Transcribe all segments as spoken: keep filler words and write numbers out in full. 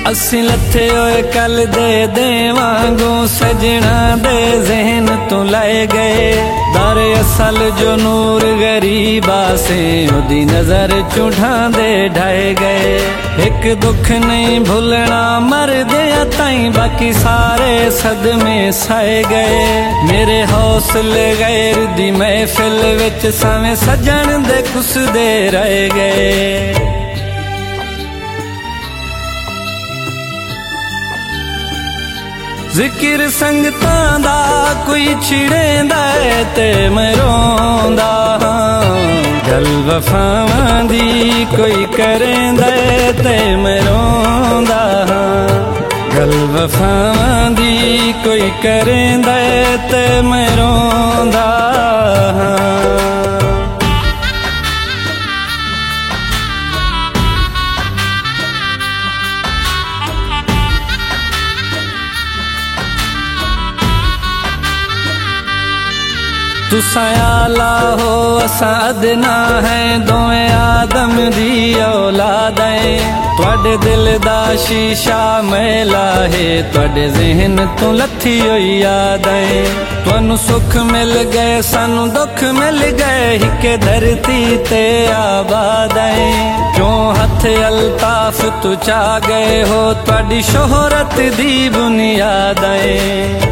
असी लथे होए कल दे देवांगू सजना दे जहन तो लाए गए। दारे असल जो नूर गरीबा से ओदी नजर चूढ़ा दे ढाए गए। एक दुख नहीं भूलना मर दिया ताई बाकी सारे सदमे साए गए। मेरे हौसले गैर दी महफिल विच सावें सजन दे कुस दे रह गए। जिक्र संगतां दा कोई छिड़ेंदा ते मैं रोंदा हां। गल वफावां दी कोई करेंदा ते मैं रोंदा हां। गल वफावां दी कोई करेंदा ते मैं रोंदा हां। तुसा आला हो असा अदना है दोवें आदम दी औलाद है। तुहाडे दिल दा शीशा मैला है तुहाडे जहन तो लथी होई याद है। तुहानू सुख मिल गए सानू दुख मिल गए हिके धरती ते आबाद है। क्यों हथ अल्ताफ तू चा गए हो तुहाडी शोहरत दी बुनियाद है।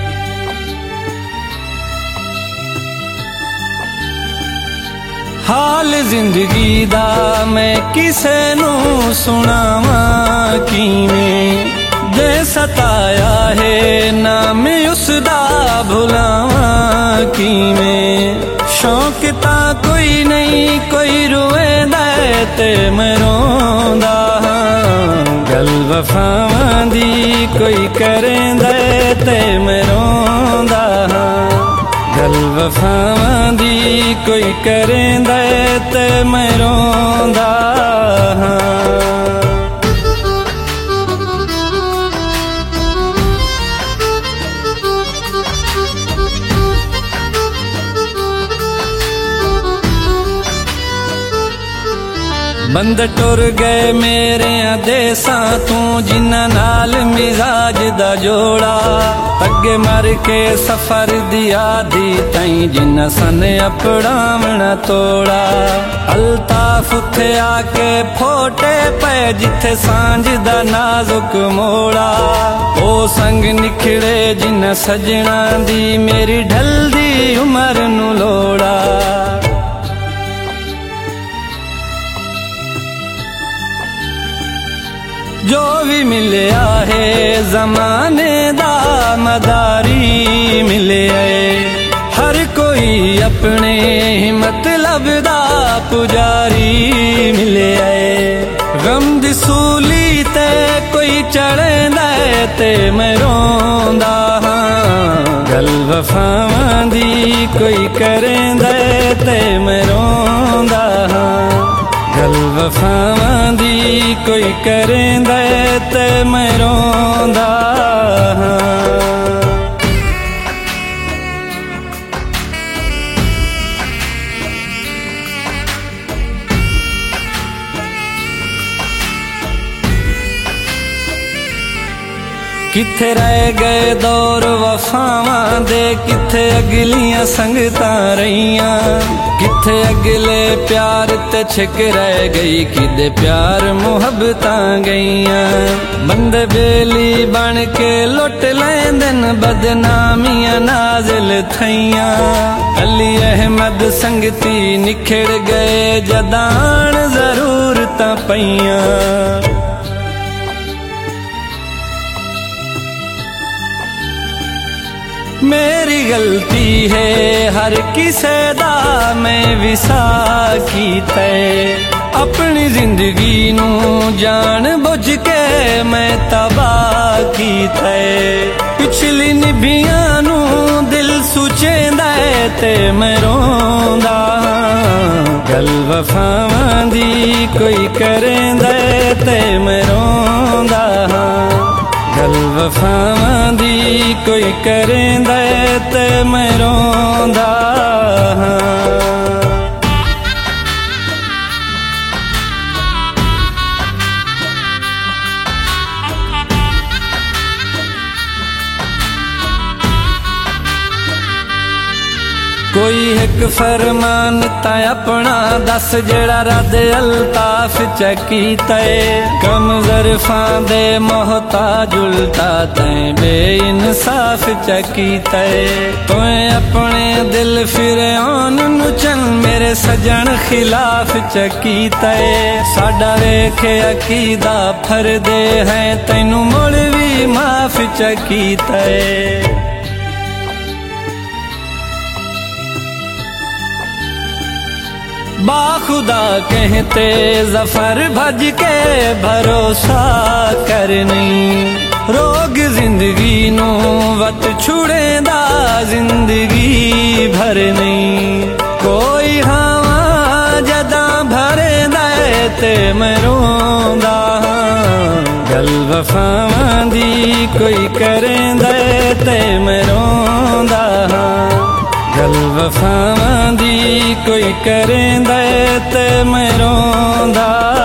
हाल जिंदगी दा मैं किसे नू सुनावां किवें। जे सताया है नाम उसदा भुलावां किवें। शौक ता कोई नहीं कोई रोएंदा ते मैं रोंदा हां। गल वफावां दी कोई करेंदा ते मैं रोंदा हां। गल वफावां दी कोई करेंदा ते मैं रोंदा हां। बंद टुर गए मेरे देसां तू जिन्ना नाल मिजाज दा जोड़ा। अगे मर के सफर दिया दी ताई जिन्ना सन अपड़ावना तोड़ा। अल्ताफ उथे आके फोटे पे जिथे सांझ दा नाजुक मोड़ा। ओ संग निखड़े जिन्ना सजना दी मेरी ढल दी उमर नू लोड़ा। जो भी मिलया है जमाने दा मदारी मिले। हर कोई अपने मतलब दा पुजारी मिले। गम दी सूली ते कोई चढ़ेंदा ते मैं रोंदा हां। गल वफावां दी कोई करेंदा ते मैं रोंदा हां। गल वफावां दी कोई करेंदा ते मैं रोंदा हां। किथे रह गए दौर वफावां दे किथे अगलियां संगतां रहियां। किथे अगले प्यार ते छिक रह गई किदे प्यार मुहब्बतां गईयां। बंदे बेली बन के लुट लैंदन बदनामियां नाजिल थईयां। अली अहमद संगती निखड़ गए जदान जरूरतां पईयां। मेरी गलती है हर किसे दा मैं विसा कीता। अपनी जिंदगी नू जान बुझ के मैं तबाह कीता। पिछली निभियां नू दिल सुचेंदा ते मैं रोंदा हां। गल वफावां दी कोई करेंदा ते मैं रोंदा हां। गल वफावां दी कोई करेंदा ते मैं रोंदा हां। कोई एक फरमान ता अपना दस जेड़ा रद अल्ताफ च कीता कम ज़रफां दे मोहताज उल्टा तैं बेइंसाफ च कीता तोए अपने दिल फिरौन नु चन मेरे सजन खिलाफ च कीता साडा वेखे अकीदा फरदे हैं तैनू मुड़ भी माफ च कीता बाखुदा कहते जफर भज के भरोसा करनी रोग जिंदगी नू वत छुड़ेंदा जिंदगी भर नहीं कोई हवा जदा भरे दे ते मैं रोंदा गल वफावां दी कोई करेंदा ते मैं रोंदा गल वफावां दी कोई करेंदा ते मैं रोंदा।